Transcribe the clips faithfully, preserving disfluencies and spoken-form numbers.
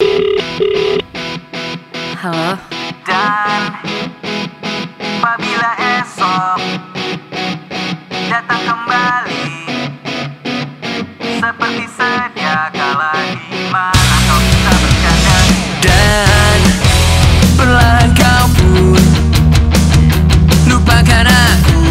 Halo. Dan apabila esok datang kembali seperti sedia kala, di mana kau bisa bercanda. Dan perlahan kau pun lupakan aku.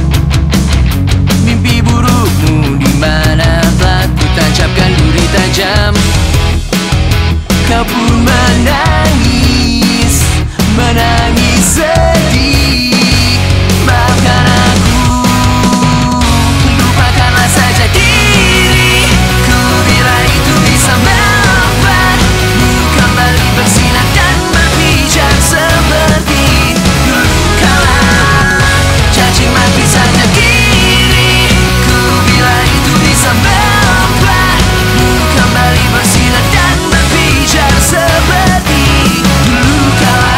Mimpi burukmu di mana telah ku tancapkan duri tajam. Kau pun menangis, menangis sedih. Maafkan aku, lupakanlah saja diriku. Bila itu bisa membuatmu kembali bersinar dan berbicara seperti dulu kala. Caci maki saja diriku. Bila itu bisa membuatmu kembali bersinar dan berbicara seperti dulu kala.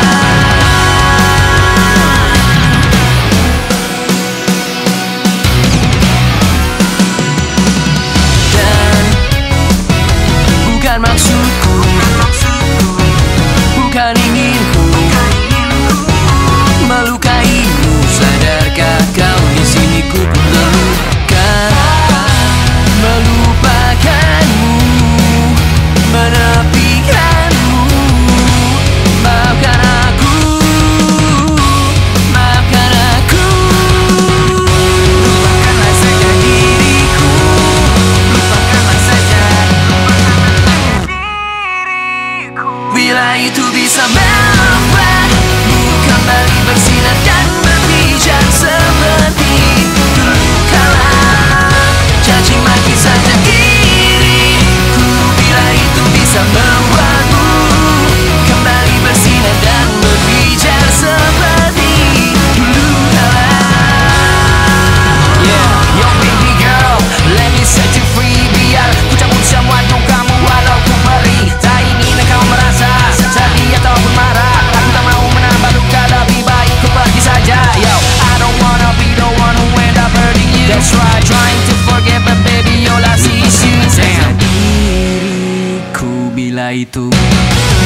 Dan bukan maksudku, bukan inginku melukaimu. Sadarkah kau di sini ku pun terluka, melupakanmu, menepikanmu. Maafkan aku, maafkan aku. Lupakanlah saja diriku, lupakanlah saja, lupakanlah saja diriku. Bila itu bisa membuatmu kembali bersinar dan berbicara seperti dulu kala. Caci maki saja diriku. Bila itu bisa membuatmu kembali bersinar dan berbicara seperti dulu kala. Yeah, yo baby girl, let me set you free. Biar ku cabut semua dukamu walau ku perih. Tak ingin kau merasa sedih ataupun marah. Aku tak mau menambah luka, lebih baik ku pergi saja. Yo, I don't wanna be the one who end up hurting you. That's right, trying to forget but baby all I see is you. Damn. Diriku bila itu